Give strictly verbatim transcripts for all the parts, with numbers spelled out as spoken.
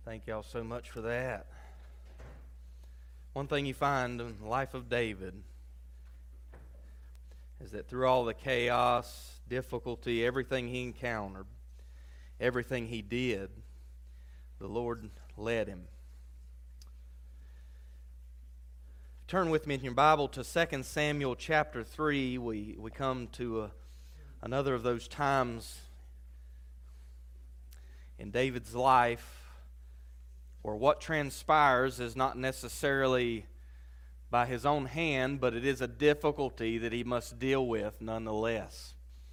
Thank y'all so much for that. One thing you find in the life of David is that through all the chaos, difficulty, everything he encountered, everything he did, the Lord led him. Turn with me in your Bible to Second Samuel chapter three. We, we come to a, another of those times in David's life where what transpires is not necessarily by his own hand, but it is a difficulty that he must deal with nonetheless.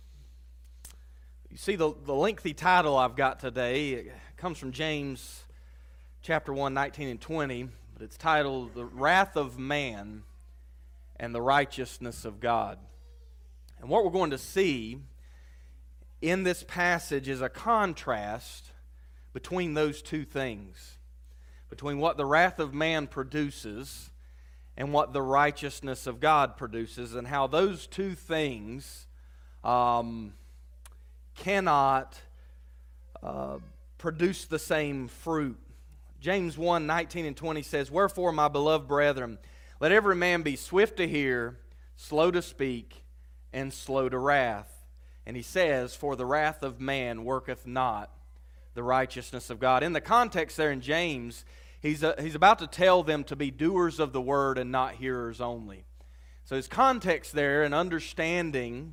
You see, the, the lengthy title I've got today, it comes from James chapter one, nineteen and twenty, but it's titled, The Wrath of Man and the Righteousness of God. And what we're going to see in this passage is a contrast between those two things, between what the wrath of man produces and what the righteousness of God produces, and how those two things um, cannot uh, produce the same fruit. James one, nineteen and twenty says, Wherefore, my beloved brethren, let every man be swift to hear, slow to speak, and slow to wrath. And he says, For the wrath of man worketh not the righteousness of God. In the context there in James, he's, uh, he's about to tell them to be doers of the word and not hearers only. So his context there and understanding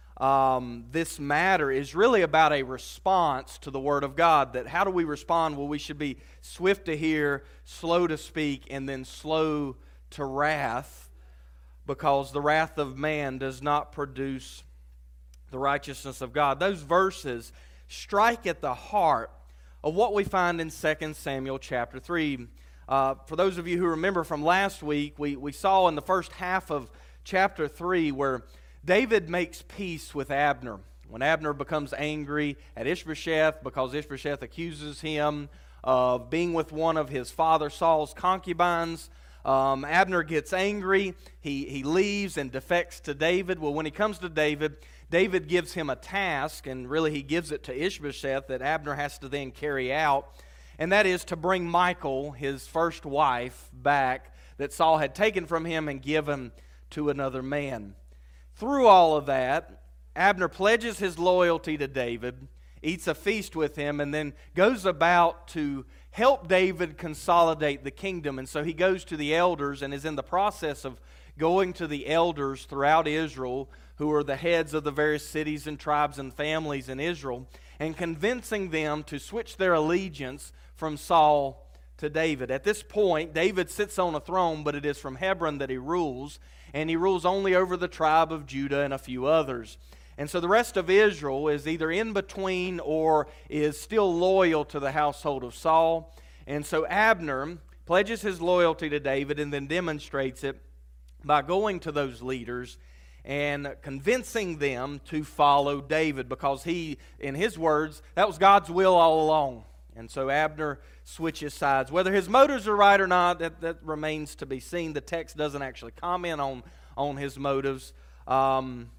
um, this matter is really about a response to the word of God. That how do we respond? Well, we should be swift to hear, slow to speak, and then slow to wrath, because the wrath of man does not produce the righteousness of God. Those verses strike at the heart of what we find in Second Samuel chapter three. Uh, for those of you who remember from last week, we, we saw in the first half of chapter three where David makes peace with Abner. When Abner becomes angry at Ishbosheth because Ishbosheth accuses him of being with one of his father Saul's concubines, um, Abner gets angry. He, he leaves and defects to David. Well, when he comes to David, David gives him a task, and really he gives it to Ishbosheth that Abner has to then carry out, and that is to bring Michal, his first wife, back that Saul had taken from him and given to another man. Through all of that, Abner pledges his loyalty to David, eats a feast with him, and then goes about to help David consolidate the kingdom. And so he goes to the elders and is in the process of going to the elders throughout Israel, who are the heads of the various cities and tribes and families in Israel, and convincing them to switch their allegiance from Saul to David. At this point, David sits on a throne, but it is from Hebron that he rules, and he rules only over the tribe of Judah and a few others. And so the rest of Israel is either in between or is still loyal to the household of Saul. And so Abner pledges his loyalty to David and then demonstrates it by going to those leaders and convincing them to follow David, because he, in his words, that was God's will all along. And so Abner switches sides. Whether his motives are right or not, that, that remains to be seen. The text doesn't actually comment on, on his motives. Um,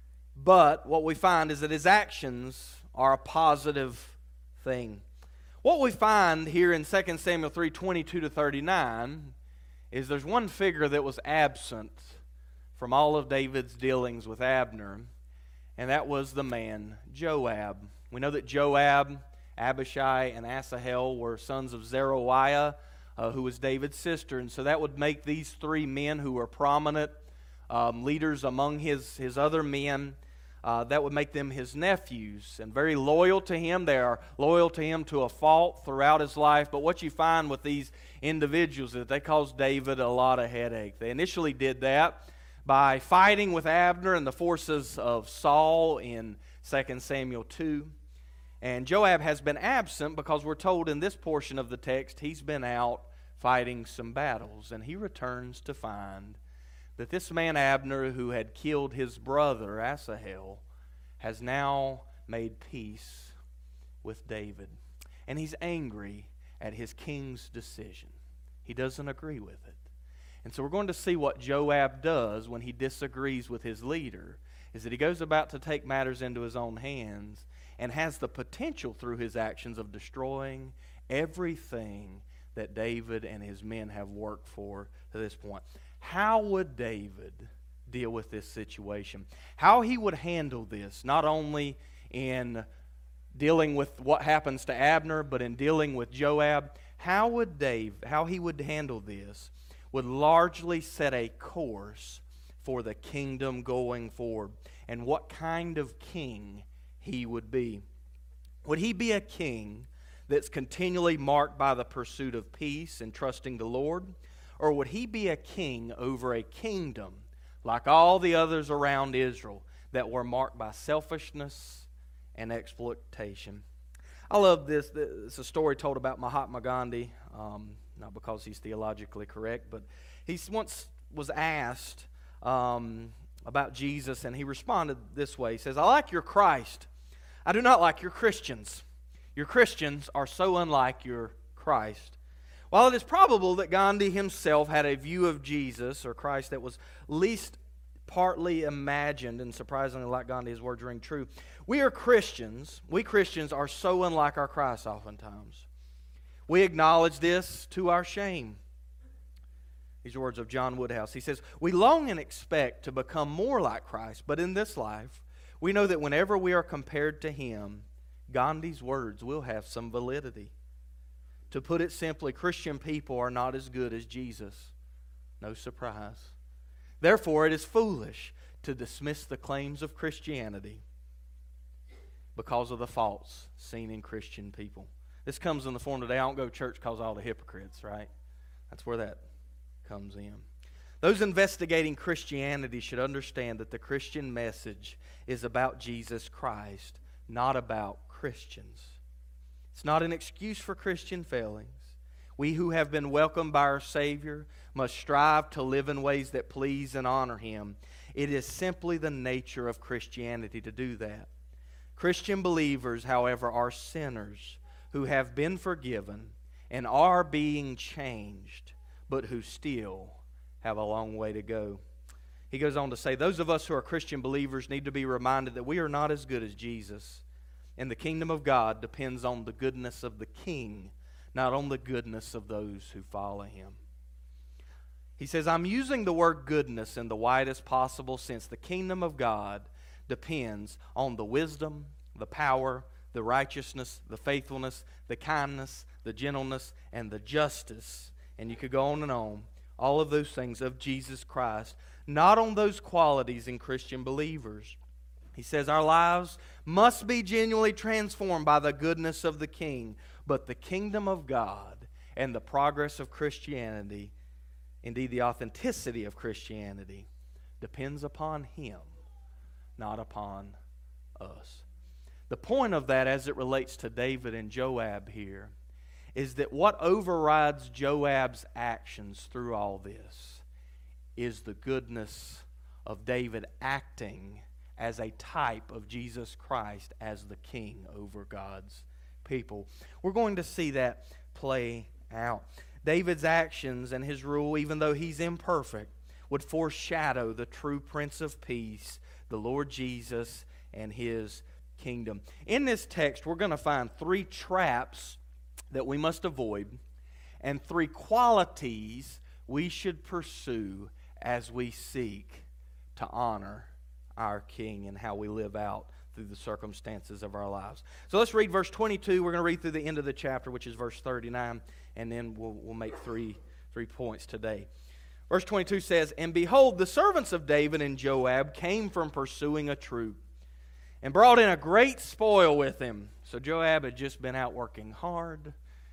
but what we find is that his actions are a positive thing. What we find here in Second Samuel three, twenty-two to thirty-nine is there's one figure that was absent from all of David's dealings with Abner, and that was the man Joab. We know that Joab, Abishai, and Asahel were sons of Zeruiah, uh, who was David's sister, and so that would make these three men who were prominent um, leaders among his, his other men. Uh, that would make them his nephews, and very loyal to him. They are loyal to him to a fault throughout his life. But what you find with these individuals is that they caused David a lot of headache. They initially did that by fighting with Abner and the forces of Saul in Second Samuel two. And Joab has been absent because we're told in this portion of the text he's been out fighting some battles. And he returns to find that this man Abner, who had killed his brother Asahel, has now made peace with David. And he's angry at his king's decision. He doesn't agree with it. And so we're going to see what Joab does when he disagrees with his leader, is that he goes about to take matters into his own hands and has the potential through his actions of destroying everything that David and his men have worked for to this point. How would David deal with this situation? How he would handle this, not only in dealing with what happens to Abner, but in dealing with Joab. How would Dave, how he would handle this would largely set a course for the kingdom going forward and what kind of king he would be. Would he be a king that's continually marked by the pursuit of peace and trusting the Lord? Or would he be a king over a kingdom like all the others around Israel that were marked by selfishness and exploitation? I love this. It's a story told about Mahatma Gandhi, um, not because he's theologically correct, but he once was asked um, about Jesus, and he responded this way. He says, "I like your Christ. I do not like your Christians. Your Christians are so unlike your Christ." While it is probable that Gandhi himself had a view of Jesus or Christ that was least partly imagined, and surprisingly, like Gandhi, his words ring true, we are Christians. We Christians are so unlike our Christ oftentimes. We acknowledge this to our shame. These are words of John Woodhouse. He says, "We long and expect to become more like Christ, but in this life, we know that whenever we are compared to Him, Gandhi's words will have some validity. To put it simply, Christian people are not as good as Jesus. No surprise. Therefore, it is foolish to dismiss the claims of Christianity because of the faults seen in Christian people." This comes in the form today, I don't go to church because of all the hypocrites, right? That's where that comes in. Those investigating Christianity should understand that the Christian message is about Jesus Christ, not about Christians. It's not an excuse for Christian failings. We who have been welcomed by our Savior must strive to live in ways that please and honor Him. It is simply the nature of Christianity to do that. Christian believers, however, are sinners who have been forgiven and are being changed, but who still have a long way to go. He goes on to say, those of us who are Christian believers need to be reminded that we are not as good as Jesus. And the kingdom of God depends on the goodness of the King, not on the goodness of those who follow Him. He says, I'm using the word goodness in the widest possible sense. The kingdom of God depends on the wisdom, the power, the righteousness, the faithfulness, the kindness, the gentleness, and the justice. And you could go on and on. All of those things of Jesus Christ. Not on those qualities in Christian believers. He says our lives must be genuinely transformed by the goodness of the King. But the kingdom of God and the progress of Christianity, indeed the authenticity of Christianity, depends upon Him, not upon us. The point of that as it relates to David and Joab here is that what overrides Joab's actions through all this is the goodness of David acting as a type of Jesus Christ as the King over God's people. We're going to see that play out. David's actions and his rule, even though he's imperfect, would foreshadow the true Prince of Peace, the Lord Jesus, and His kingdom. In this text, we're going to find three traps that we must avoid and three qualities we should pursue as we seek to honor our King and how we live out through the circumstances of our lives. So let's read verse twenty-two. We're going to read through the end of the chapter, which is verse thirty-nine, and then we'll, we'll make three, three points today. Verse twenty-two says, And behold, the servants of David and Joab came from pursuing a troop, and brought in a great spoil with him. So Joab had just been out working hard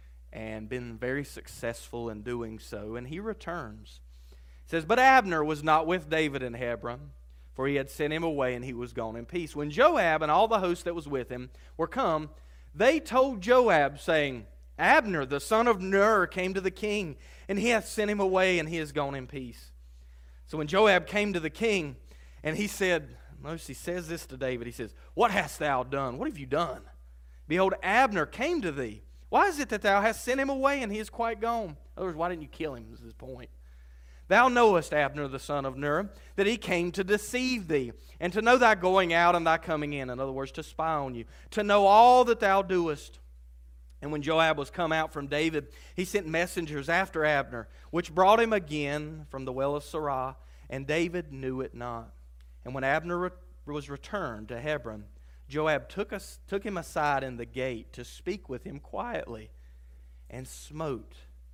and been very successful in doing so, and he returns. It says, But Abner was not with David in Hebron, for he had sent him away, and he was gone in peace. When Joab and all the host that was with him were come, they told Joab, saying, Abner, the son of Ner, came to the king, and he hath sent him away, and he is gone in peace. So when Joab came to the king, and he said, notice he says this to David, he says, What hast thou done? What have you done? Behold, Abner came to thee. Why is it that thou hast sent him away, and he is quite gone? In other words, why didn't you kill him, is his point. Thou knowest Abner the son of Ner, that he came to deceive thee, and to know thy going out and thy coming in. In other words, to spy on you, to know all that thou doest. And when Joab was come out from David, he sent messengers after Abner, which brought him again from the well of Sirah, and David knew it not. And when Abner re- was returned to Hebron, Joab took, us, took him aside in the gate to speak with him quietly, and smote.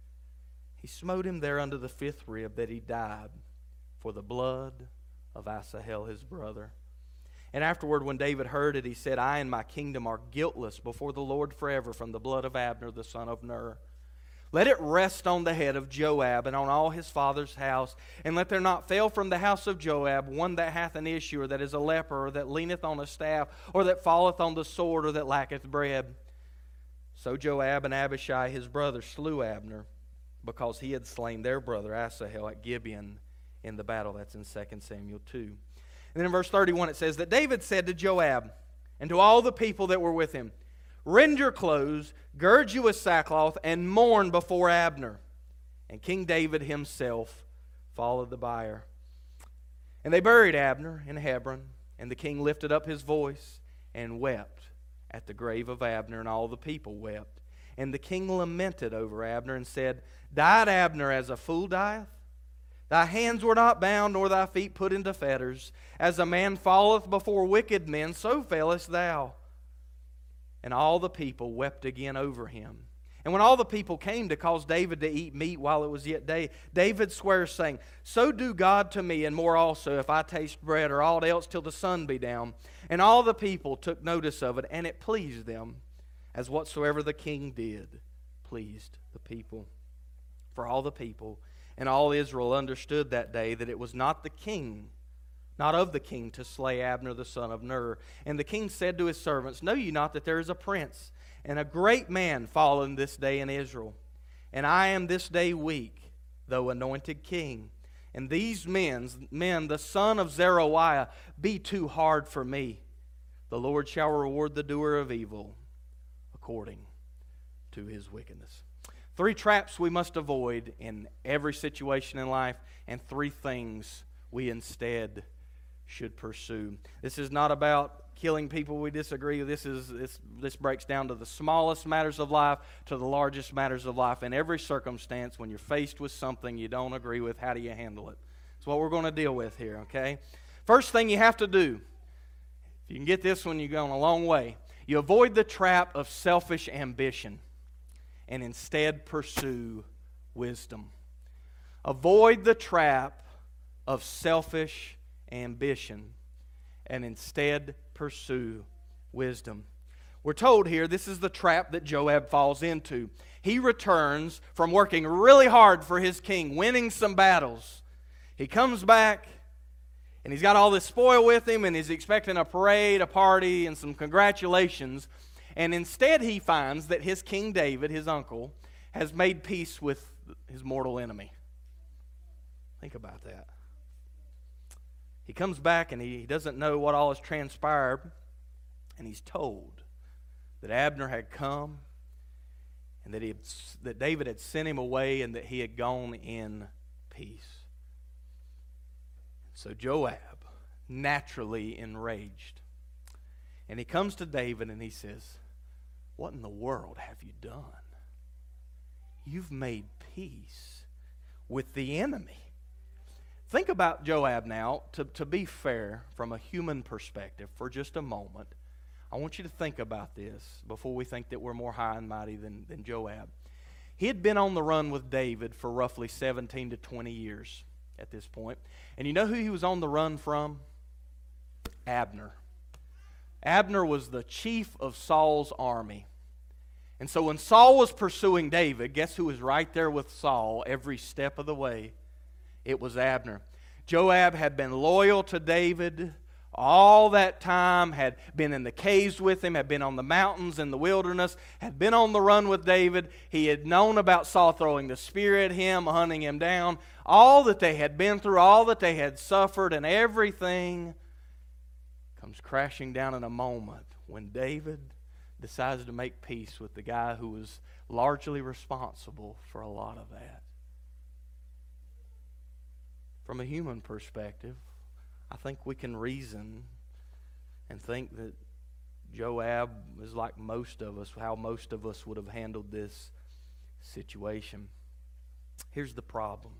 He smote him there under the fifth rib, that he died for the blood of Asahel his brother. And afterward, when David heard it, he said, I and my kingdom are guiltless before the Lord forever from the blood of Abner the son of Ner. Let it rest on the head of Joab and on all his father's house, and let there not fail from the house of Joab one that hath an issue, or that is a leper, or that leaneth on a staff, or that falleth on the sword, or that lacketh bread. So Joab and Abishai his brother slew Abner, because he had slain their brother Asahel at Gibeon in the battle. That's in Second Samuel two. And then in verse thirty-one it says that David said to Joab and to all the people that were with him, Rend your clothes, gird you with sackcloth, and mourn before Abner. And King David himself followed the bier. And they buried Abner in Hebron, and the king lifted up his voice and wept at the grave of Abner, and all the people wept. And the king lamented over Abner and said, Died Abner as a fool dieth? Thy hands were not bound, nor thy feet put into fetters. As a man falleth before wicked men, so fellest thou. And all the people wept again over him. And when all the people came to cause David to eat meat while it was yet day, David swears, saying, So do God to me, and more also, if I taste bread or aught else till the sun be down. And all the people took notice of it, and it pleased them, as whatsoever the king did pleased the people. For all the people and all Israel understood that day that it was not the king, not of the king, to slay Abner the son of Ner. And the king said to his servants, Know ye not that there is a prince and a great man fallen this day in Israel? And I am this day weak, though anointed king. And these men, men, the son of Zeruiah, be too hard for me. The Lord shall reward the doer of evil according to his wickedness. Three traps we must avoid in every situation in life, and three things we instead should pursue. This is not about killing people we disagree with. This is this, this breaks down to the smallest matters of life to the largest matters of life. In every circumstance, when you're faced with something you don't agree with, how do you handle it? That's what we're going to deal with here, okay? First thing you have to do, if you can get this one, you're going a long way. You avoid the trap of selfish ambition and instead pursue wisdom. Avoid the trap of selfish ambition and instead pursue wisdom. We're told here this is the trap that Joab falls into. He returns from working really hard for his king, winning some battles. He comes back and he's got all this spoil with him, and he's expecting a parade, a party, and some congratulations. And instead he finds that his King David, his uncle, has made peace with his mortal enemy. Think about that. He comes back and he doesn't know what all has transpired, and he's told that Abner had come and that, he had, that David had sent him away and that he had gone in peace. So Joab, naturally enraged, and he comes to David and he says, What in the world have you done? You've made peace with the enemy. Think about Joab now. To, to be fair, from a human perspective, for just a moment, I want you to think about this before we think that we're more high and mighty than, than Joab. He had been on the run with David for roughly seventeen to twenty years at this point. And you know who he was on the run from? Abner. Abner was the chief of Saul's army. And so when Saul was pursuing David, guess who was right there with Saul every step of the way? It was Abner. Joab had been loyal to David all that time, had been in the caves with him, had been on the mountains in the wilderness, had been on the run with David. He had known about Saul throwing the spear at him, hunting him down. All that they had been through, all that they had suffered, and everything comes crashing down in a moment when David decides to make peace with the guy who was largely responsible for a lot of that. From a human perspective, I think we can reason and think that Joab is like most of us, how most of us would have handled this situation. Here's the problem.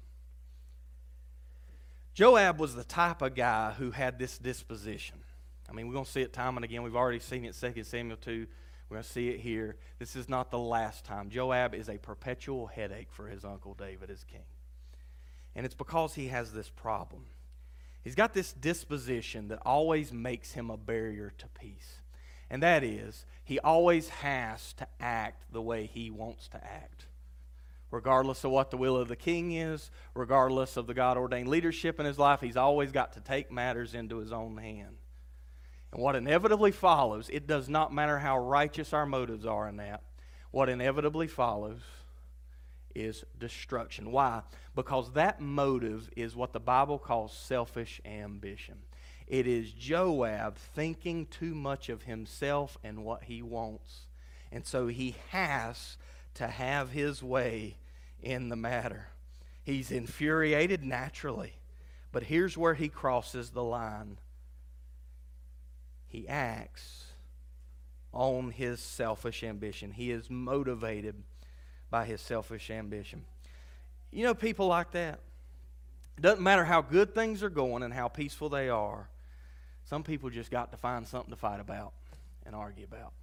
Joab was the type of guy who had this disposition. I mean, we're going to see it time and again. We've already seen it in Second Samuel two. We're going to see it here. This is not the last time. Joab is a perpetual headache for his uncle David as king. And it's because he has this problem. He's got this disposition that always makes him a barrier to peace. And that is, he always has to act the way he wants to act. Regardless of what the will of the king is, regardless of the God-ordained leadership in his life, he's always got to take matters into his own hand. And what inevitably follows, it does not matter how righteous our motives are in that, what inevitably follows is destruction. Why? Because that motive is what the Bible calls selfish ambition. It is Joab thinking too much of himself and what he wants. And so he has to have his way in the matter. He's infuriated naturally. But here's where he crosses the line. He acts on his selfish ambition. He is motivated by his selfish ambition. You know people like that? It doesn't matter how good things are going and how peaceful they are. Some people just got to find something to fight about and argue about.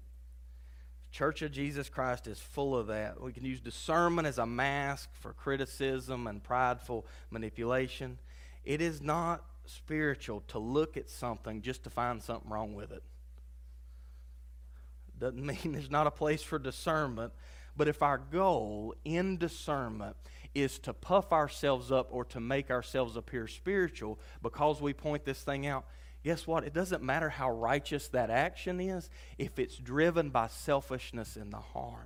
The Church of Jesus Christ is full of that. We can use discernment as a mask for criticism and prideful manipulation. It is not spiritual to look at something just to find something wrong with it. Doesn't mean there's not a place for discernment, but if our goal in discernment is to puff ourselves up or to make ourselves appear spiritual because we point this thing out, guess what? It doesn't matter how righteous that action is if it's driven by selfishness in the heart.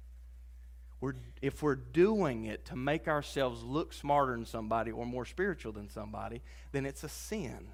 We're, if we're doing it to make ourselves look smarter than somebody or more spiritual than somebody, then it's a sin.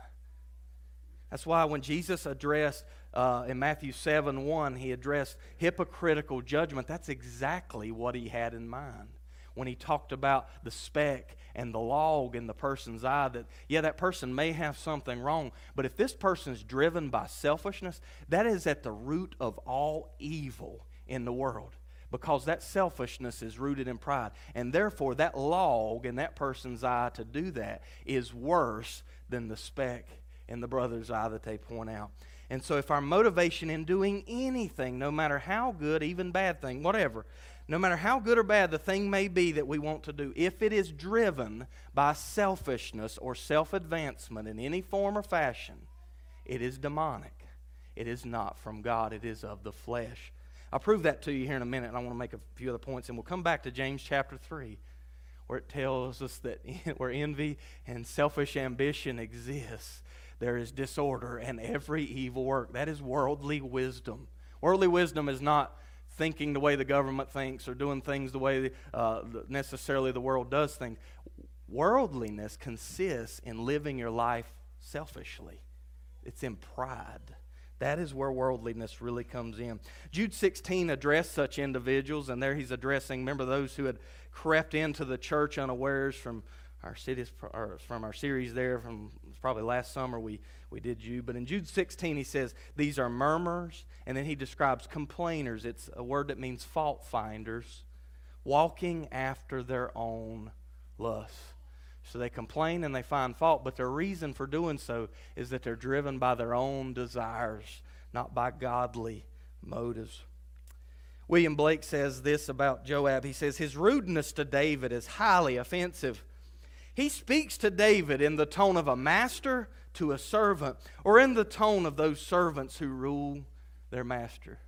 That's why when Jesus addressed, uh, in Matthew seven one, he addressed hypocritical judgment. That's exactly what he had in mind. When he talked about the speck and the log in the person's eye, that, yeah, that person may have something wrong, but if this person is driven by selfishness, that is at the root of all evil in the world. Because that selfishness is rooted in pride. And therefore, that log in that person's eye to do that is worse than the speck in the brother's eye that they point out. And so if our motivation in doing anything, no matter how good, even bad thing, whatever, no matter how good or bad the thing may be that we want to do, if it is driven by selfishness or self-advancement in any form or fashion, it is demonic. It is not from God. It is of the flesh. I'll prove that to you here in a minute, and I want to make a few other points, and we'll come back to James chapter three, where it tells us that where envy and selfish ambition exists, there is disorder and every evil work. That is worldly wisdom. Worldly wisdom is not thinking the way the government thinks or doing things the way uh, necessarily the world does things. Worldliness consists in living your life selfishly. It's in pride. That is where worldliness really comes in. Jude sixteen addressed such individuals, and there he's addressing, remember, those who had crept into the church unawares from our cities, or from our series there from probably last summer we, we did Jude. But in Jude sixteen he says, these are murmurers, and then he describes complainers. It's a word that means fault finders, walking after their own lusts. So they complain and they find fault, but their reason for doing so is that they're driven by their own desires, not by godly motives. William Blake says this about Joab. He says, his rudeness to David is highly offensive. He speaks to David in the tone of a master to a servant, or in the tone of those servants who rule their master.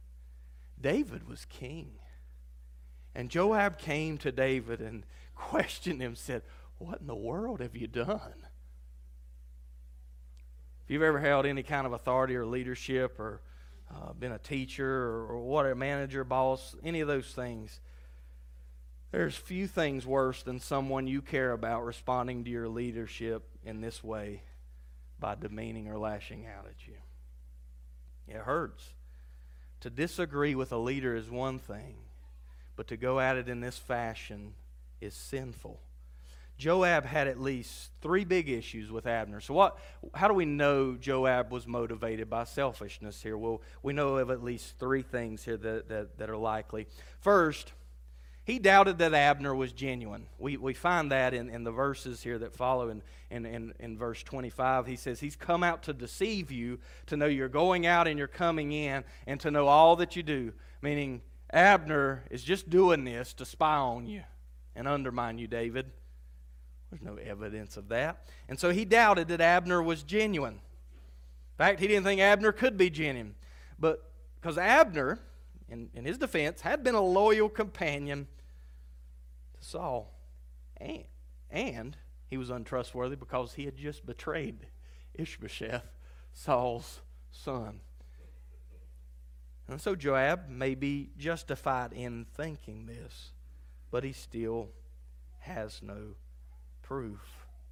David was king. And Joab came to David and questioned him, said, what in the world have you done? If you've ever held any kind of authority or leadership or uh, been a teacher or, or what, a manager, boss, any of those things, there's few things worse than someone you care about responding to your leadership in this way by demeaning or lashing out at you. It hurts. To disagree with a leader is one thing, but to go at it in this fashion is sinful. Joab had at least three big issues with Abner. So what? How do we know Joab was motivated by selfishness here? Well, we know of at least three things here that, that, that are likely. First, he doubted that Abner was genuine. We we find that in, in the verses here that follow in, in, in, in verse twenty-five. He says, he's come out to deceive you, to know you're going out and you're coming in, and to know all that you do. Meaning, Abner is just doing this to spy on you and undermine you, David. There's no evidence of that. And so he doubted that Abner was genuine. In fact, he didn't think Abner could be genuine. But because Abner, in, in his defense, had been a loyal companion to Saul. And, and he was untrustworthy because he had just betrayed Ishbosheth, Saul's son. And so Joab may be justified in thinking this, but he still has no proof.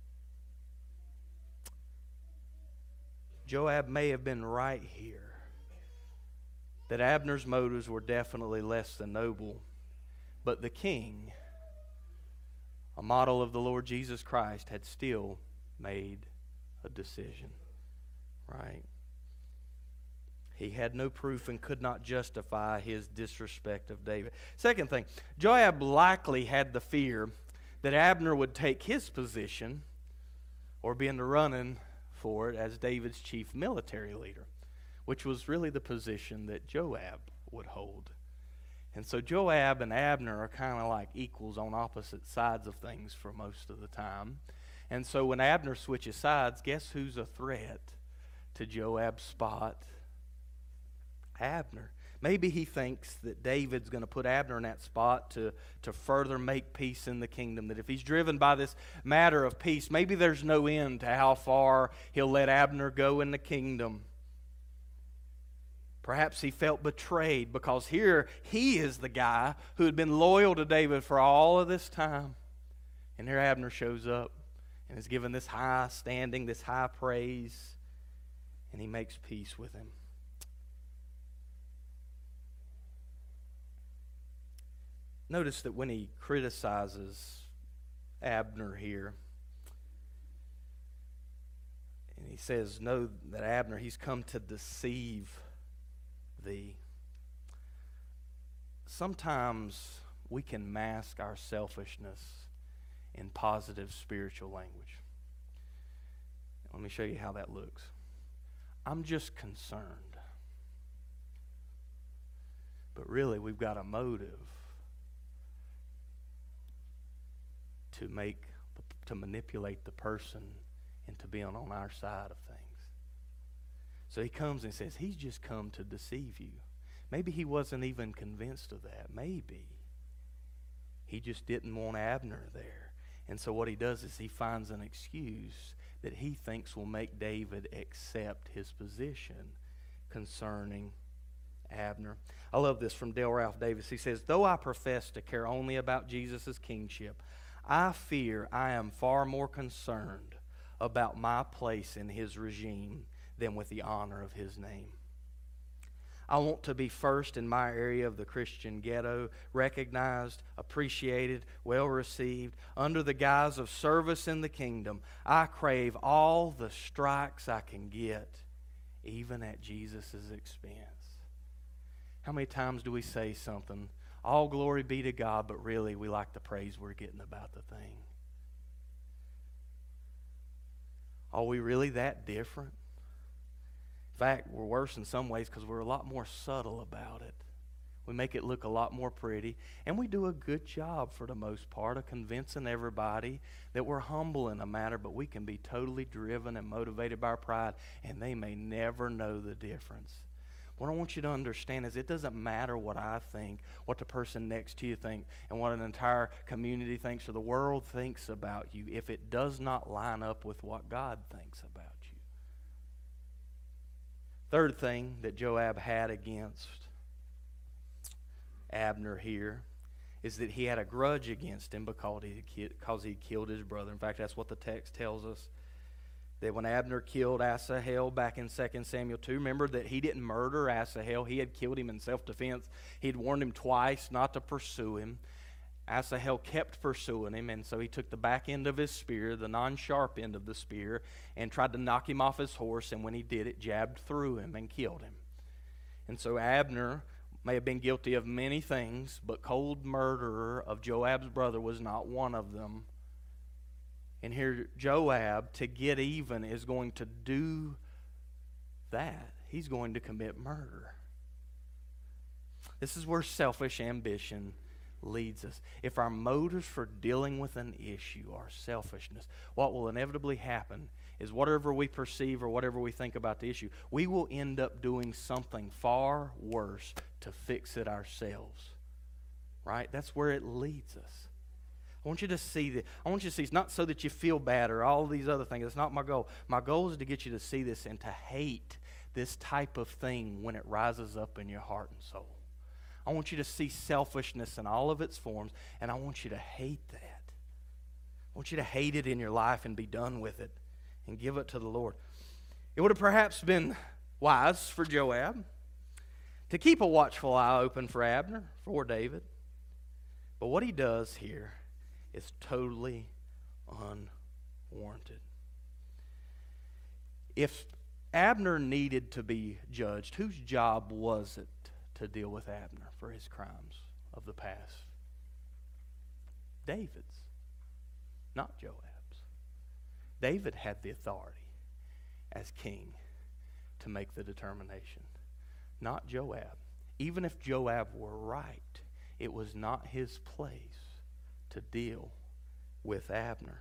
Joab may have been right here, that Abner's motives were definitely less than noble, but the king, a model of the Lord Jesus Christ, had still made a decision, right? He had no proof and could not justify his disrespect of David. Second thing, Joab likely had the fear that Abner would take his position or be in the running for it as David's chief military leader, which was really the position that Joab would hold. And so Joab and Abner are kind of like equals on opposite sides of things for most of the time. And so when Abner switches sides, guess who's a threat to Joab's spot? Abner. Maybe he thinks that David's going to put Abner in that spot to, to further make peace in the kingdom. That if he's driven by this matter of peace, maybe there's no end to how far he'll let Abner go in the kingdom. Perhaps he felt betrayed because here he is the guy who had been loyal to David for all of this time. And here Abner shows up and is given this high standing, this high praise, and he makes peace with him. Notice that when he criticizes Abner here, and he says, know that Abner, he's come to deceive thee. Sometimes we can mask our selfishness in positive spiritual language. Let me show you how that looks. I'm just concerned. But really, we've got a motive to make, to manipulate the person into being on our side of things. So he comes and says, he's just come to deceive you. Maybe he wasn't even convinced of that. Maybe. He just didn't want Abner there. And so what he does is he finds an excuse that he thinks will make David accept his position concerning Abner. I love this from Dale Ralph Davis. He says, though I profess to care only about Jesus' kingship, I fear I am far more concerned about my place in his regime than with the honor of his name. I want to be first in my area of the Christian ghetto, recognized, appreciated, well received, under the guise of service in the kingdom. I crave all the strikes I can get, even at Jesus' expense. How many times do we say something, all glory be to God, but really we like the praise we're getting about the thing? Are we really that different? In fact, we're worse in some ways because we're a lot more subtle about it. We make it look a lot more pretty, and we do a good job for the most part of convincing everybody that we're humble in a matter, but we can be totally driven and motivated by our pride, and they may never know the difference. What I want you to understand is it doesn't matter what I think, what the person next to you thinks, and what an entire community thinks or the world thinks about you if it does not line up with what God thinks about you. Third thing that Joab had against Abner here is that he had a grudge against him because he, because he killed his brother. In fact, that's what the text tells us. That when Abner killed Asahel back in Second Samuel two, remember that he didn't murder Asahel. He had killed him in self-defense. He'd warned him twice not to pursue him. Asahel kept pursuing him, and so he took the back end of his spear, the non-sharp end of the spear, and tried to knock him off his horse, and when he did, it jabbed through him and killed him. And so Abner may have been guilty of many things, but cold murderer of Joab's brother was not one of them. And here Joab, to get even, is going to do that. He's going to commit murder. This is where selfish ambition leads us. If our motives for dealing with an issue are selfishness, what will inevitably happen is whatever we perceive or whatever we think about the issue, we will end up doing something far worse to fix it ourselves. Right? That's where it leads us. I want you to see that. I want you to see it's not so that you feel bad or all these other things. It's not my goal. My goal is to get you to see this and to hate this type of thing when it rises up in your heart and soul. I want you to see selfishness in all of its forms, and I want you to hate that. I want you to hate it in your life and be done with it and give it to the Lord. It would have perhaps been wise for Joab to keep a watchful eye open for Abner, for David. But what he does here is totally unwarranted. If Abner needed to be judged, whose job was it to deal with Abner for his crimes of the past? David's, not Joab's. David had the authority as king to make the determination, not Joab. Even if Joab were right, it was not his place to deal with Abner.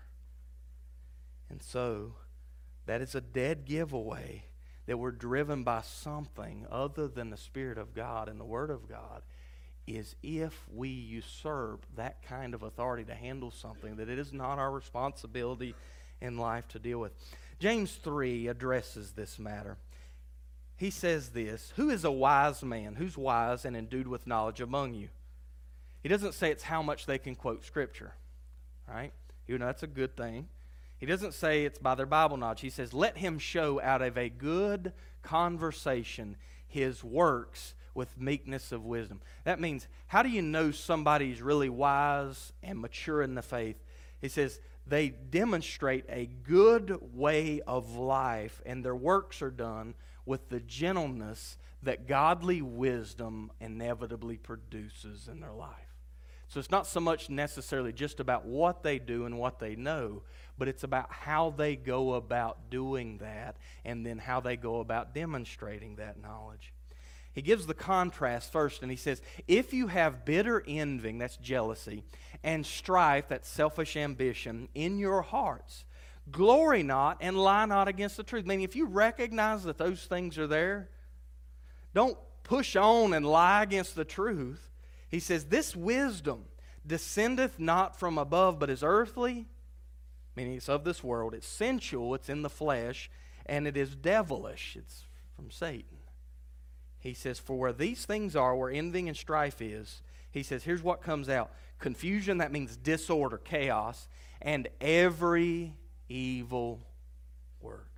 And so, that is a dead giveaway that we're driven by something other than the Spirit of God and the Word of God is if we usurp that kind of authority to handle something that it is not our responsibility in life to deal with. James three addresses this matter. He says this, who is a wise man? Who's wise and endued with knowledge among you? He doesn't say it's how much they can quote Scripture, right? You know, that's a good thing. He doesn't say it's by their Bible knowledge. He says, let him show out of a good conversation his works with meekness of wisdom. That means, how do you know somebody's really wise and mature in the faith? He says, they demonstrate a good way of life, and their works are done with the gentleness that godly wisdom inevitably produces in their life. So it's not so much necessarily just about what they do and what they know, but it's about how they go about doing that and then how they go about demonstrating that knowledge. He gives the contrast first, and he says, if you have bitter envying, that's jealousy, and strife, that's selfish ambition, in your hearts, glory not and lie not against the truth. Meaning, if you recognize that those things are there, don't push on and lie against the truth. He says, this wisdom descendeth not from above, but is earthly, meaning it's of this world, it's sensual, it's in the flesh, and it is devilish, it's from Satan. He says, for where these things are, where envying and strife is, he says, here's what comes out. Confusion, that means disorder, chaos, and every evil work.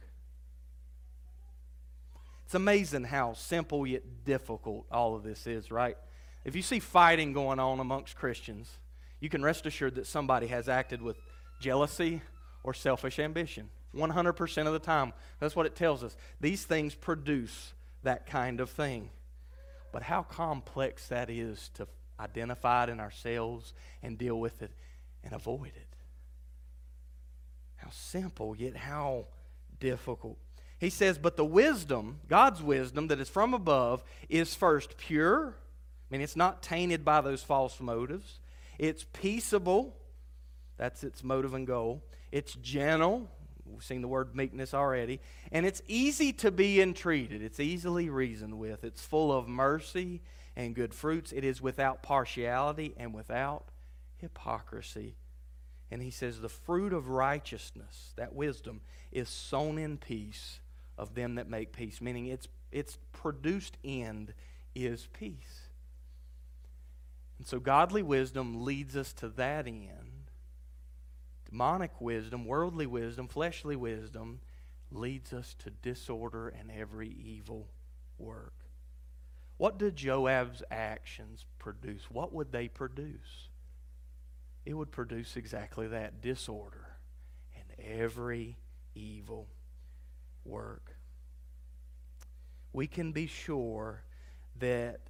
It's amazing how simple yet difficult all of this is, right? If you see fighting going on amongst Christians, you can rest assured that somebody has acted with jealousy or selfish ambition. one hundred percent of the time. That's what it tells us. These things produce that kind of thing. But how complex that is to identify it in ourselves and deal with it and avoid it. How simple, yet how difficult. He says, but the wisdom, God's wisdom that is from above, is first pure. I mean, it's not tainted by those false motives. It's peaceable. That's its motive and goal. It's gentle. We've seen the word meekness already. And it's easy to be entreated. It's easily reasoned with. It's full of mercy and good fruits. It is without partiality and without hypocrisy. And he says the fruit of righteousness, that wisdom, is sown in peace of them that make peace. Meaning its, its produced end is peace. And so godly wisdom leads us to that end. Demonic wisdom, worldly wisdom, fleshly wisdom leads us to disorder and every evil work. What did Joab's actions produce? What would they produce? it would produce exactly that, disorder and every evil work. We can be sure that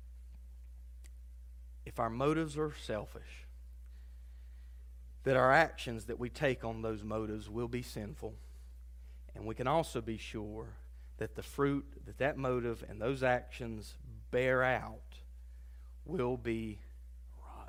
if our motives are selfish, that our actions that we take on those motives will be sinful. And we can also be sure that the fruit that that motive and those actions bear out will be rotten.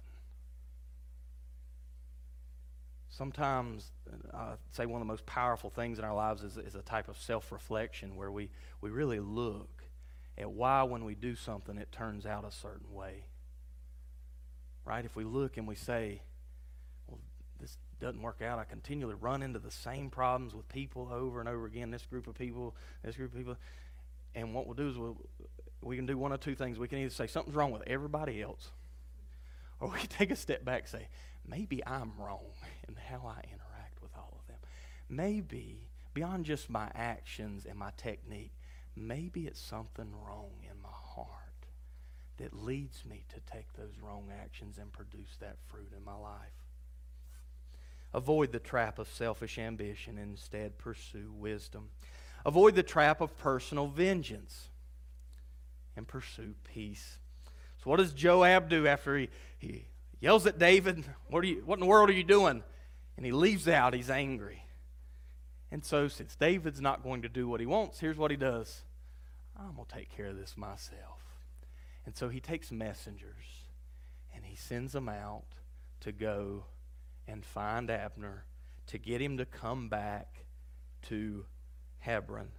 Sometimes, I'd say one of the most powerful things in our lives is, is a type of self-reflection where we, we really look at why when we do something it turns out a certain way. Right? If we look and we say, well, this doesn't work out, I continually run into the same problems with people over and over again, this group of people, this group of people, and what we'll do is we'll, we can do one of two things. We can either say something's wrong with everybody else, or we can take a step back and say, maybe I'm wrong in how I interact with all of them. Maybe, beyond just my actions and my technique, maybe it's something wrong in my heart that leads me to take those wrong actions and produce that fruit in my life. Avoid the trap of selfish ambition and instead pursue wisdom. Avoid the trap of personal vengeance and pursue peace. So what does Joab do after he, he yells at David, what, are you, what in the world are you doing? And he leaves out, he's angry. And so since David's not going to do what he wants, here's what he does. I'm going to take care of this myself. And so he takes messengers and he sends them out to go and find Abner to get him to come back to Hebron.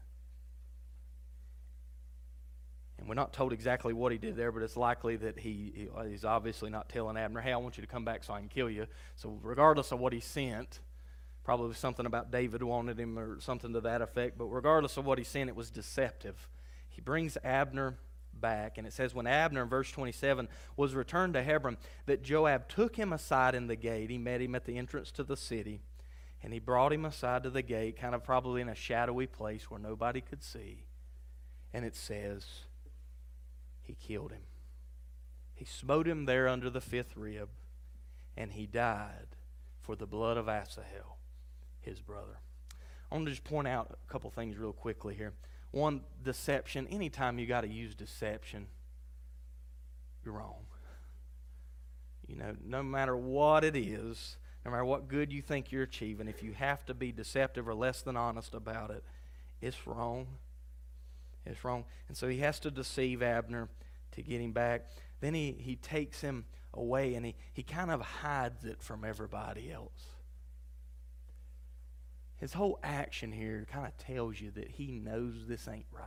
And we're not told exactly what he did there, but it's likely that he, he he's obviously not telling Abner, hey, I want you to come back so I can kill you. So regardless of what he sent, probably something about David wanted him or something to that effect, but regardless of what he sent, it was deceptive. He brings Abner back, and it says when Abner, in verse twenty-seven, was returned to Hebron, that Joab took him aside in the gate. He met him at the entrance to the city, and he brought him aside to the gate, kind of probably in a shadowy place where nobody could see. And it says he killed him. He smote him there under the fifth rib, and he died for the blood of Asahel, his brother. I want to just point out a couple things real quickly here. One, deception. Anytime you got to use deception, you're wrong. You know, no matter what it is, no matter what good you think you're achieving, if you have to be deceptive or less than honest about it, it's wrong. It's wrong. And so he has to deceive Abner to get him back. Then he, he takes him away and he, he kind of hides it from everybody else. His whole action here kind of tells you that he knows this ain't right.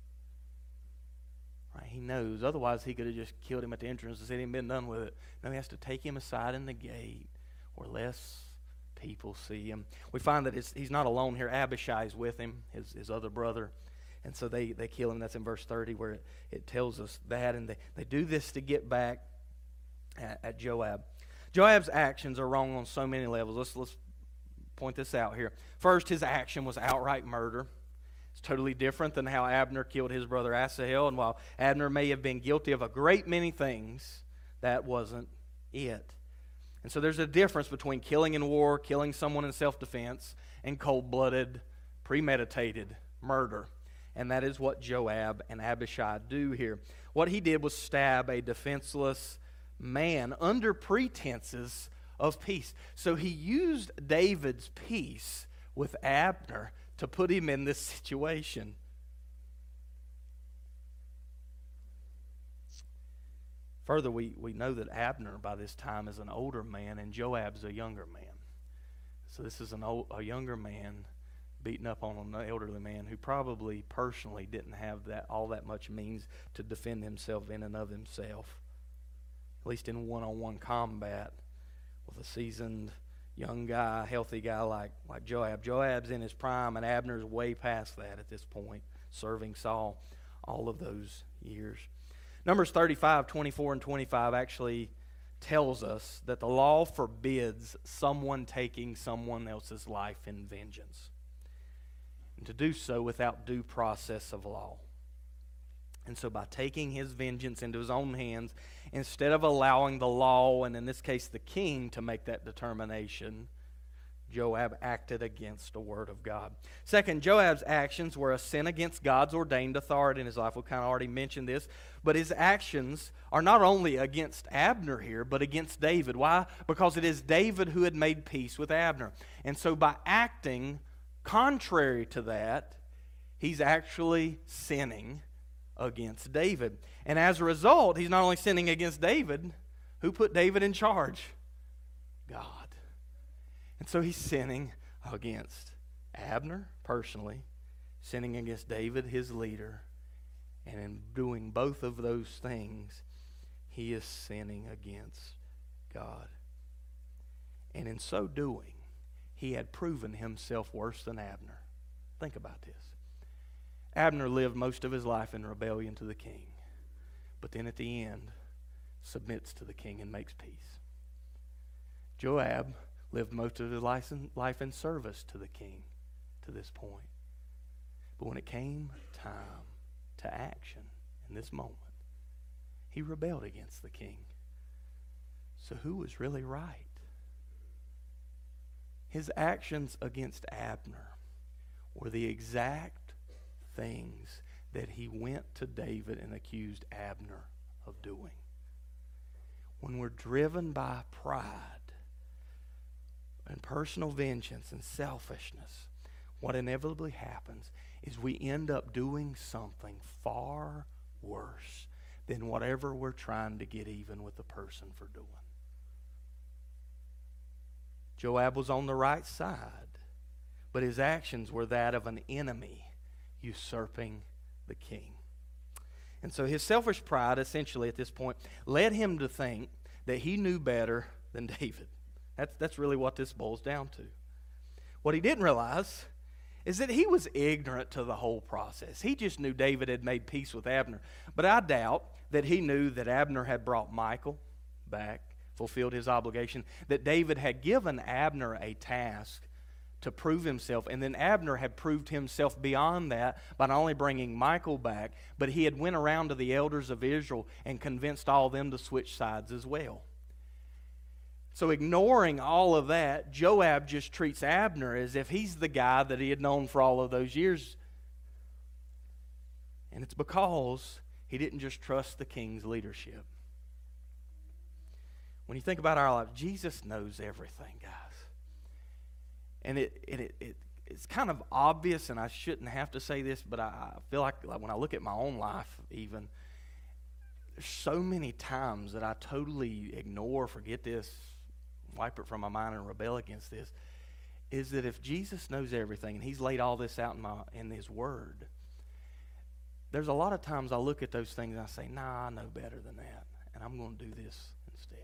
Right? He knows. Otherwise, he could have just killed him at the entrance and said he'd been done with it. No, he has to take him aside in the gate where less people see him. We find that it's, he's not alone here. Abishai's with him, his, his other brother. And so they, they kill him. That's in verse thirty where it, it tells us that. And they, they do this to get back at, at Joab. Joab's actions are wrong on so many levels. Let's, let's point this out here. First, his action was outright murder. It's totally different than how Abner killed his brother Asahel. And while Abner may have been guilty of a great many things, that wasn't it. And so there's a difference between killing in war, killing someone in self-defense, and cold-blooded, premeditated murder. And that is what Joab and Abishai do here. What he did was stab a defenseless man under pretenses of peace. So he used David's peace with Abner to put him in this situation. Further, we, we know that Abner by this time is an older man and Joab's a younger man. So this is an old, a younger man beating up on an elderly man who probably personally didn't have that all that much means to defend himself in and of himself. At least in one-on-one combat with a seasoned young guy, healthy guy like, like Joab. Joab's in his prime and Abner's way past that at this point, serving Saul all of those years. Numbers thirty-five, twenty-four, and twenty-five actually tells us that the law forbids someone taking someone else's life in vengeance, and to do so without due process of law. And so by taking his vengeance into his own hands instead of allowing the law, and in this case the king, to make that determination, Joab acted against the word of God. Second, Joab's actions were a sin against God's ordained authority in his life. We kind of already mentioned this. But his actions are not only against Abner here, but against David. Why? Because it is David who had made peace with Abner. And so by acting contrary to that, he's actually sinning against David. And as a result, he's not only sinning against David. Who put David in charge? God. And so he's sinning against Abner personally, sinning against David, his leader, and in doing both of those things, he is sinning against God. And in so doing, he had proven himself worse than Abner. Think about this. Abner lived most of his life in rebellion to the king, but then at the end, submits to the king and makes peace. Joab lived most of his life in, life in service to the king to this point. But when it came time to action in this moment, he rebelled against the king. So who was really right? His actions against Abner were the exact things that he went to David and accused Abner of doing. When we're driven by pride and personal vengeance and selfishness, what inevitably happens is we end up doing something far worse than whatever we're trying to get even with the person for doing. Joab was on the right side, but his actions were that of an enemy usurping the king. And so his selfish pride, essentially at this point, led him to think that he knew better than David. That's, that's really what this boils down to. What he didn't realize is that he was ignorant to the whole process. He just knew David had made peace with Abner. But I doubt that he knew that Abner had brought Michal back, fulfilled his obligation, that David had given Abner a task to prove himself, and then Abner had proved himself beyond that by not only bringing Michal back, but he had went around to the elders of Israel and convinced all of them to switch sides as well. So ignoring all of that, Joab just treats Abner as if he's the guy that he had known for all of those years. And it's because he didn't just trust the king's leadership. When you think about our life, Jesus knows everything, guys. And it, it, it, it it's kind of obvious, and I shouldn't have to say this, but I, I feel like, like when I look at my own life even, there's so many times that I totally ignore, forget this, wipe it from my mind and rebel against this, is that if Jesus knows everything and he's laid all this out in, my, in his word, there's a lot of times I look at those things and I say, nah, I know better than that, and I'm going to do this instead.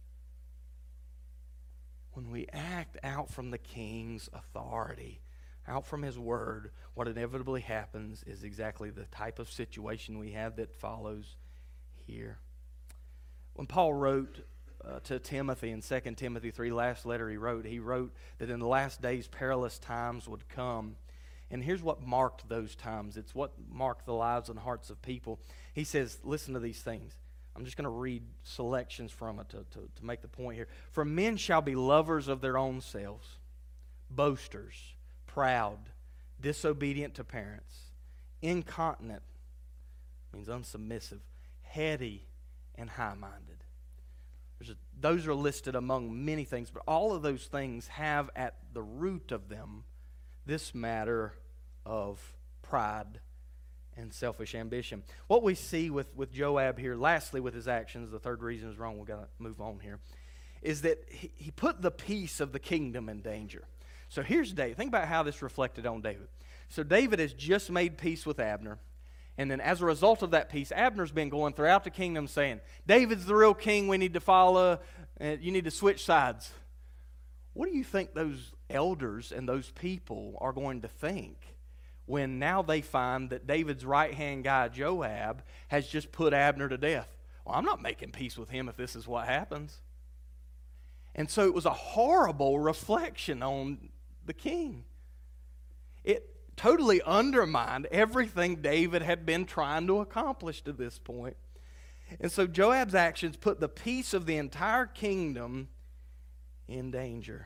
When we act out from the king's authority, out from his word, what inevitably happens is exactly the type of situation we have that follows here. When Paul wrote uh, to Timothy in Second Timothy three, last letter he wrote, he wrote that in the last days perilous times would come. And here's what marked those times. It's what marked the lives and hearts of people. He says, listen to these things. I'm just going to read selections from it to, to, to make the point here. For men shall be lovers of their own selves, boasters, proud, disobedient to parents, incontinent, means unsubmissive, heady, and high-minded. There's a, those are listed among many things, but all of those things have at the root of them this matter of pride and selfish ambition. What we see with, with Joab here, lastly with his actions, the third reason is wrong, we've got to move on here, is that he, he put the peace of the kingdom in danger. So here's David. Think about how this reflected on David. So David has just made peace with Abner, and then as a result of that peace, Abner's been going throughout the kingdom saying, David's the real king, we need to follow, and you need to switch sides. What do you think those elders and those people are going to think when now they find that David's right-hand guy, Joab, has just put Abner to death? Well, I'm not making peace with him if this is what happens. And so it was a horrible reflection on the king. It totally undermined everything David had been trying to accomplish to this point. And so Joab's actions put the peace of the entire kingdom in danger.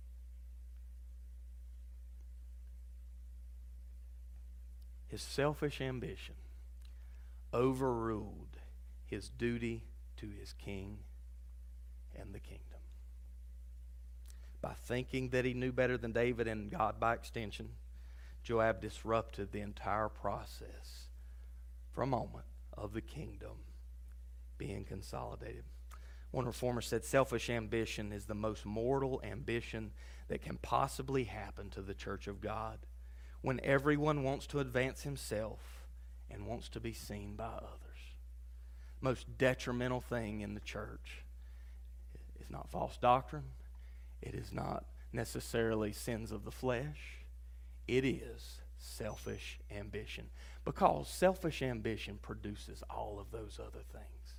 His selfish ambition overruled his duty to his king and the kingdom. By thinking that he knew better than David and God by extension, Joab disrupted the entire process for a moment of the kingdom being consolidated. One reformer said, selfish ambition is the most mortal ambition that can possibly happen to the church of God, when everyone wants to advance himself and wants to be seen by others. Most detrimental thing in the church is not false doctrine. It is not necessarily sins of the flesh. It is selfish ambition, because selfish ambition produces all of those other things.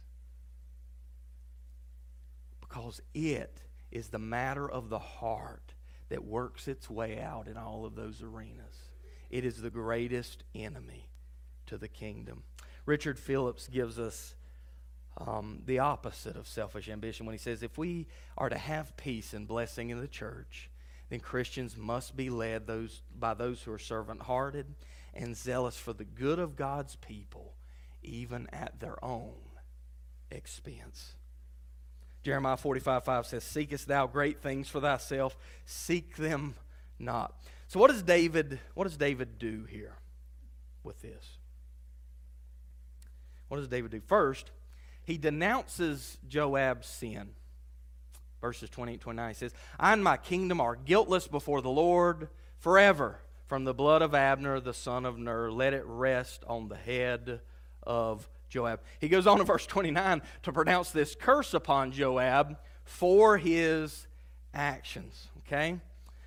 Because it is the matter of the heart that works its way out in all of those arenas. It is the greatest enemy to the kingdom. Richard Phillips gives us um, the opposite of selfish ambition when he says, if we are to have peace and blessing in the church, then Christians must be led those by those who are servant-hearted and zealous for the good of God's people, even at their own expense. Jeremiah forty-five five says, seekest thou great things for thyself? Seek them not. So what does David, what does David do here with this? What does David do? First, he denounces Joab's sin. Verses twenty-eight twenty-nine, he says, I and my kingdom are guiltless before the Lord forever. From the blood of Abner, the son of Ner, let it rest on the head of Joab. He goes on in verse twenty-nine to pronounce this curse upon Joab for his actions. Okay?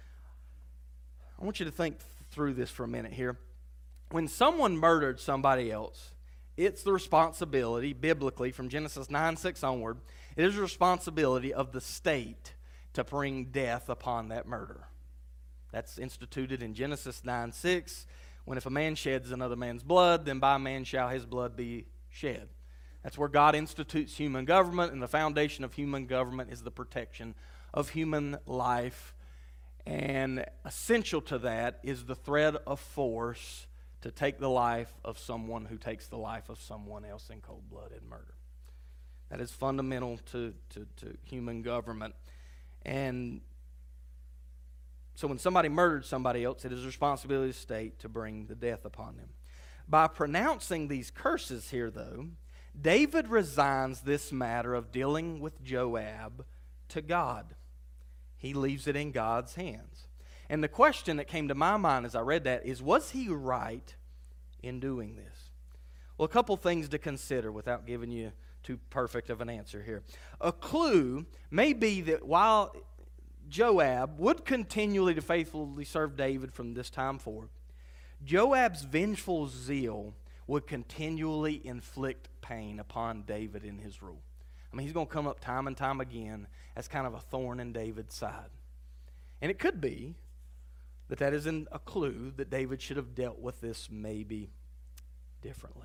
I want you to think through this for a minute here. When someone murdered somebody else, it's the responsibility, biblically, from Genesis nine six onward, it is the responsibility of the state to bring death upon that murderer. That's instituted in Genesis nine six, when if a man sheds another man's blood, then by man shall his blood be shed. That's where God institutes human government, and the foundation of human government is the protection of human life. And essential to that is the threat of force to take the life of someone who takes the life of someone else in cold-blooded murder. That is fundamental to, to, to human government. And so when somebody murdered somebody else, it is the responsibility of the state to bring the death upon them. By pronouncing these curses here, though, David resigns this matter of dealing with Joab to God. He leaves it in God's hands. And the question that came to my mind as I read that is, was he right in doing this? Well, a couple things to consider without giving you too perfect of an answer here. A clue may be that while Joab would continually to faithfully serve David from this time forward, Joab's vengeful zeal would continually inflict pain upon David in his rule. I mean, he's going to come up time and time again as kind of a thorn in David's side. And it could be that that is a clue that David should have dealt with this maybe differently.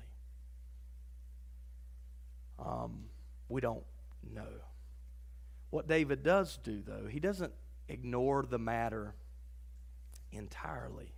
Um, we don't know. What David does do, though, he doesn't ignore the matter entirely.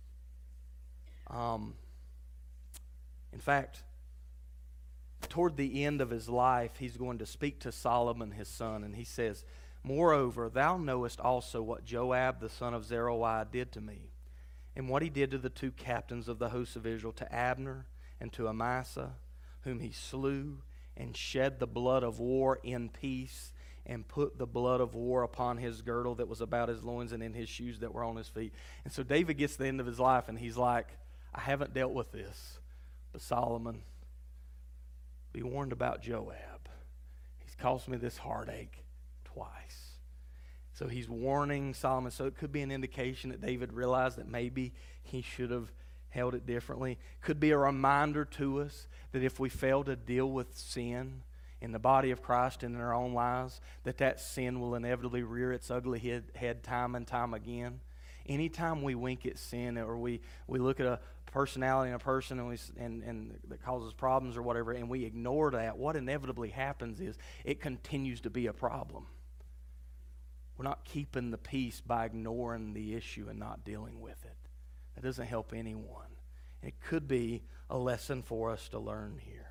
Um, in fact, toward the end of his life, he's going to speak to Solomon, his son, and he says, moreover, thou knowest also what Joab, the son of Zeruiah, did to me, and what he did to the two captains of the hosts of Israel, to Abner and to Amasa, whom he slew, and shed the blood of war in peace, and put the blood of war upon his girdle that was about his loins and in his shoes that were on his feet. And so David gets to the end of his life, and he's like, I haven't dealt with this, but Solomon, be warned about Joab. He's caused me this heartache twice. So he's warning Solomon. So it could be an indication that David realized that maybe he should have held it differently. Could be a reminder to us that if we fail to deal with sin in the body of Christ and in our own lives, that that sin will inevitably rear its ugly head, head time and time again. Anytime we wink at sin, or we, we look at a personality in a person and, we, and, and that causes problems or whatever, and we ignore that, what inevitably happens is it continues to be a problem. We're not keeping the peace by ignoring the issue and not dealing with it. That doesn't help anyone. It could be a lesson for us to learn here.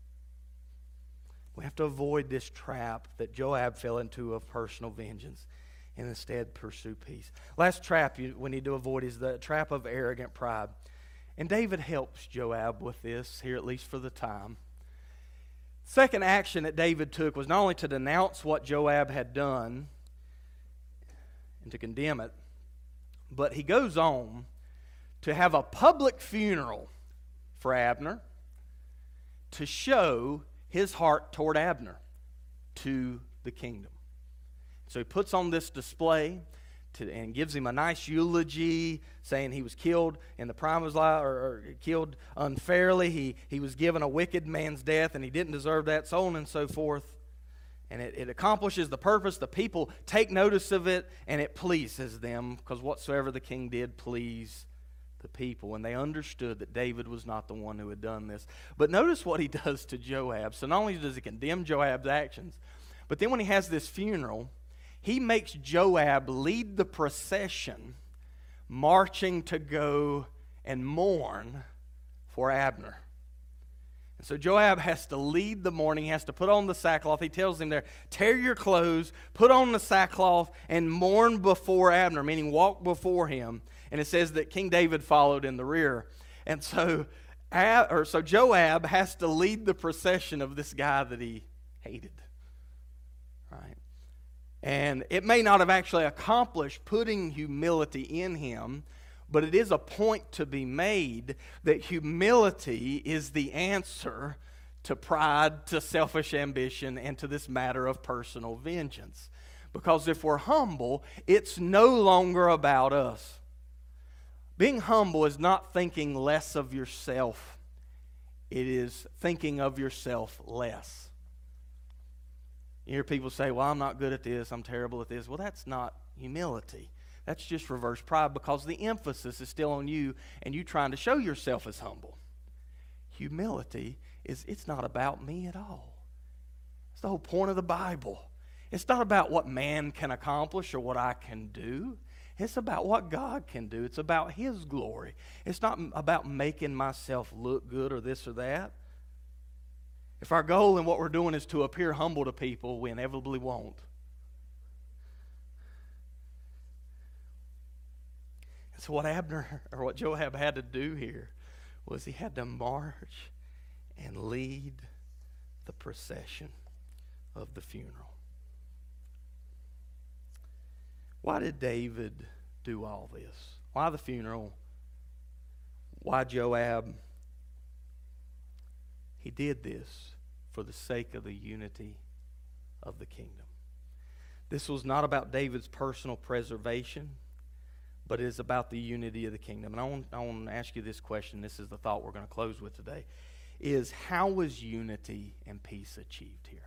We have to avoid this trap that Joab fell into of personal vengeance and instead pursue peace. Last trap you, we need to avoid is the trap of arrogant pride. And David helps Joab with this here, at least for the time. Second action that David took was not only to denounce what Joab had done and to condemn it, but he goes on to have a public funeral for Abner to show his heart toward Abner to the kingdom. So he puts on this display to, and gives him a nice eulogy, saying he was killed in the prime of his life, or, or killed unfairly. He, he was given a wicked man's death, and he didn't deserve that, so on and so forth. And it, it accomplishes the purpose. The people take notice of it, and it pleases them, because whatsoever the king did pleased the people, and they understood that David was not the one who had done this. But notice what he does to Joab. So not only does he condemn Joab's actions, but then when he has this funeral, he makes Joab lead the procession marching to go and mourn for Abner. And so Joab has to lead the mourning. He has to put on the sackcloth. He tells him there, tear your clothes, put on the sackcloth, and mourn before Abner, meaning walk before him. And it says that King David followed in the rear. And so, or so Joab has to lead the procession of this guy that he hated. Right? And it may not have actually accomplished putting humility in him, but it is a point to be made that humility is the answer to pride, to selfish ambition, and to this matter of personal vengeance. Because if we're humble, it's no longer about us. Being humble is not thinking less of yourself. It is thinking of yourself less. You hear people say, well, I'm not good at this, I'm terrible at this. Well, that's not humility. That's just reverse pride, because the emphasis is still on you and you trying to show yourself as humble. Humility is, it's not about me at all. It's the whole point of the Bible. It's not about what man can accomplish or what I can do. It's about what God can do. It's about His glory. It's not about making myself look good or this or that. If our goal in what we're doing is to appear humble to people, we inevitably won't. And so what Abner, or what Joab had to do here, was he had to march and lead the procession of the funeral. Why did David do all this? Why the funeral? Why Joab? He did this for the sake of the unity of the kingdom. This was not about David's personal preservation, but it is about the unity of the kingdom. And I want, I want to ask you this question. This is the thought we're going to close with today. Is how was unity and peace achieved here?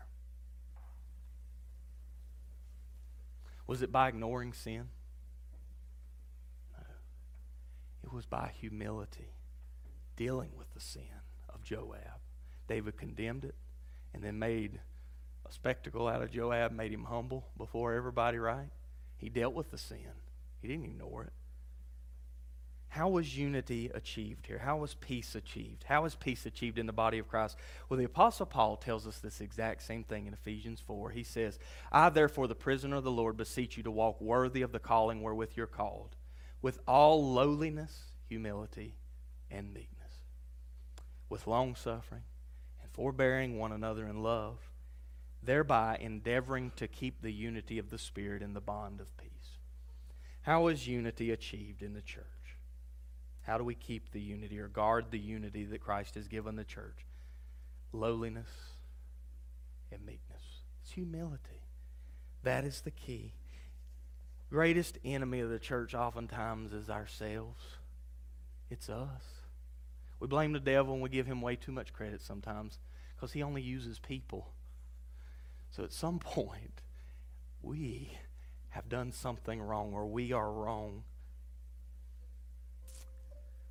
Was it by ignoring sin? No. It was by humility, dealing with the sin of Joab. David condemned it and then made a spectacle out of Joab, made him humble before everybody, right? He dealt with the sin. He didn't ignore it. How was unity achieved here? How was peace achieved? How is peace achieved in the body of Christ? Well, the Apostle Paul tells us this exact same thing in Ephesians four. He says, I, therefore, the prisoner of the Lord, beseech you to walk worthy of the calling wherewith you're called, with all lowliness, humility, and meekness, with longsuffering, and forbearing one another in love, thereby endeavoring to keep the unity of the Spirit in the bond of peace. How is unity achieved in the church? How do we keep the unity or guard the unity that Christ has given the church? Lowliness and meekness. It's humility. That is the key. Greatest enemy of the church oftentimes is ourselves. It's us. We blame the devil and we give him way too much credit sometimes because he only uses people. So at some point, we have done something wrong, or we are wrong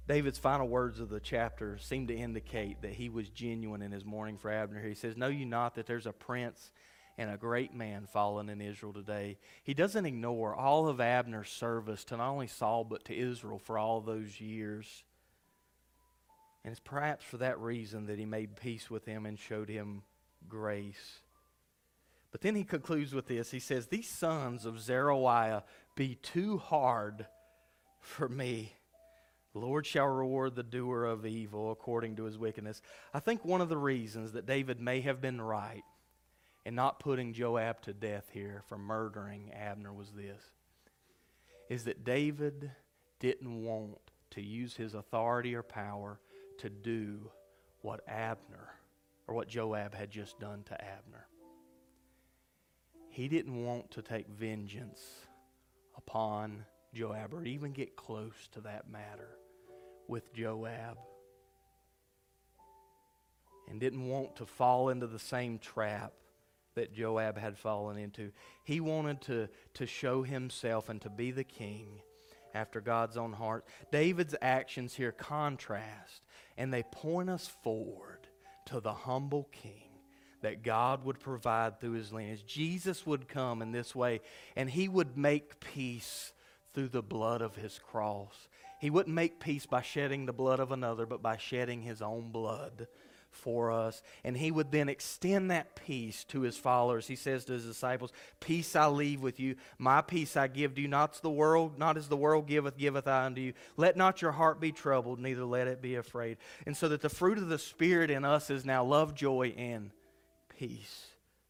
David's final words of the chapter seem to indicate that he was genuine in his mourning for Abner. He says, "Know you not that there's a prince and a great man fallen in Israel today?" He doesn't ignore all of Abner's service to not only Saul but to Israel for all those years. And it's perhaps for that reason that he made peace with him and showed him grace. But then he concludes with this. He says, "These sons of Zeruiah be too hard for me. The Lord shall reward the doer of evil according to his wickedness." I think one of the reasons that David may have been right in not putting Joab to death here for murdering Abner was this, is that David didn't want to use his authority or power to do what Abner, or what Joab had just done to Abner. He didn't want to take vengeance upon Joab or even get close to that matter with Joab, and didn't want to fall into the same trap that Joab had fallen into. He wanted to, to show himself and to be the king after God's own heart. David's actions here contrast, and they point us forward to the humble king that God would provide through his lineage. Jesus would come in this way, and he would make peace through the blood of his cross. He wouldn't make peace by shedding the blood of another, but by shedding his own blood for us. And he would then extend that peace to his followers. He says to his disciples, "Peace I leave with you, my peace I give to you, not as the world, not as the world giveth, giveth I unto you. Let not your heart be troubled, neither let it be afraid." And so that the fruit of the Spirit in us is now love, joy, and peace.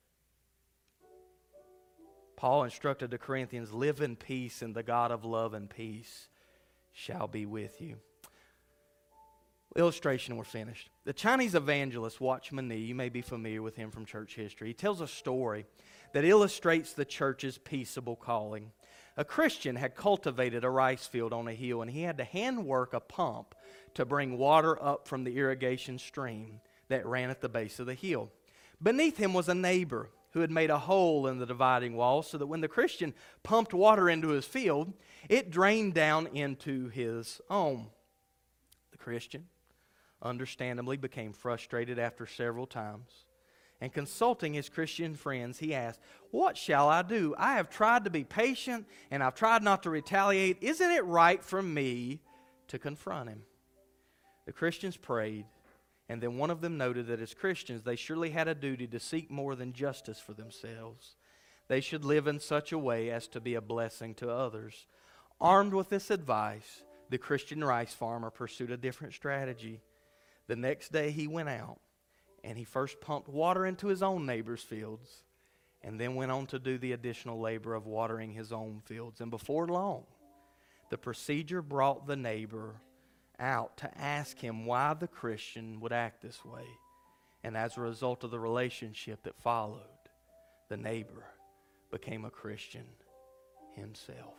Paul instructed the Corinthians, "Live in peace, and the God of love and peace shall be with you." Illustration, we're finished. The Chinese evangelist Watchman Nee, you may be familiar with him from church history. He tells a story that illustrates the church's peaceable calling. A Christian had cultivated a rice field on a hill, and he had to hand work a pump to bring water up from the irrigation stream that ran at the base of the hill. Beneath him was a neighbor who had made a hole in the dividing wall so that when the Christian pumped water into his field, it drained down into his own. The Christian, understandably, became frustrated after several times. And consulting his Christian friends, he asked, "What shall I do? I have tried to be patient, and I've tried not to retaliate. Isn't it right for me to confront him?" The Christians prayed, and then one of them noted that as Christians, they surely had a duty to seek more than justice for themselves. They should live in such a way as to be a blessing to others. Armed with this advice, the Christian rice farmer pursued a different strategy. The next day he went out, and he first pumped water into his own neighbor's fields, and then went on to do the additional labor of watering his own fields. And before long, the procedure brought the neighbor out to ask him why the Christian would act this way. And as a result of the relationship that followed, the neighbor became a Christian himself.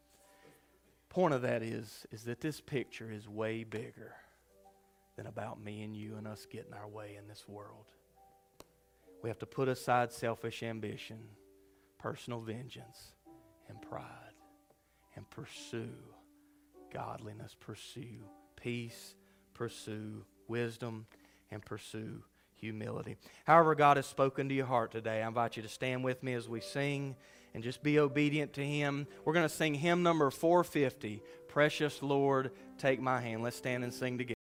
Point of that is, is that this picture is way bigger than about me and you and us getting our way in this world. We have to put aside selfish ambition, personal vengeance, and pride, and pursue godliness, pursue peace, pursue wisdom, and pursue humility. However God has spoken to your heart today, I invite you to stand with me as we sing and just be obedient to Him. We're going to sing hymn number four fifty, "Precious Lord, Take My Hand." Let's stand and sing together.